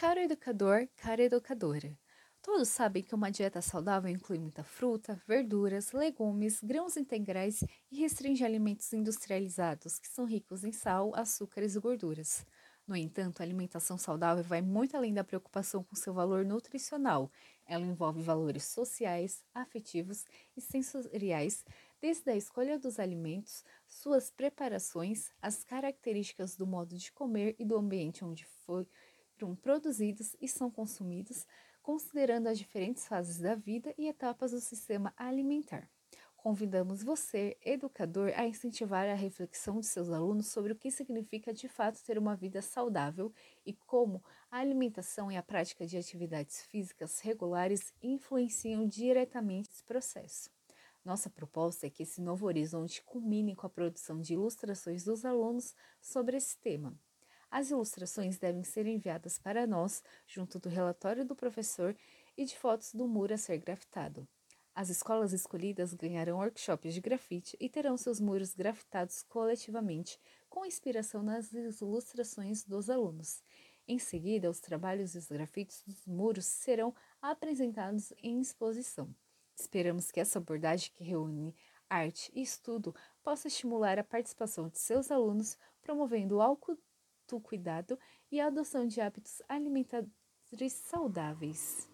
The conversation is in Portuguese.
Caro educador, cara educadora, todos sabem que uma dieta saudável inclui muita fruta, verduras, legumes, grãos integrais e restringe alimentos industrializados, que são ricos em sal, açúcares e gorduras. No entanto, a alimentação saudável vai muito além da preocupação com seu valor nutricional. Ela envolve valores sociais, afetivos e sensoriais, desde a escolha dos alimentos, suas preparações, as características do modo de comer e do ambiente onde foram produzidos e são consumidos, considerando as diferentes fases da vida e etapas do sistema alimentar. Convidamos você, educador, a incentivar a reflexão de seus alunos sobre o que significa de fato ter uma vida saudável e como a alimentação e a prática de atividades físicas regulares influenciam diretamente esse processo. Nossa proposta é que esse novo horizonte culmine com a produção de ilustrações dos alunos sobre esse tema. As ilustrações devem ser enviadas para nós, junto do relatório do professor e de fotos do muro a ser grafitado. As escolas escolhidas ganharão workshops de grafite e terão seus muros grafitados coletivamente, com inspiração nas ilustrações dos alunos. Em seguida, os trabalhos e os grafites dos muros serão apresentados em exposição. Esperamos que essa abordagem, que reúne arte e estudo, possa estimular a participação de seus alunos, promovendo o autocuidado e a adoção de hábitos alimentares saudáveis.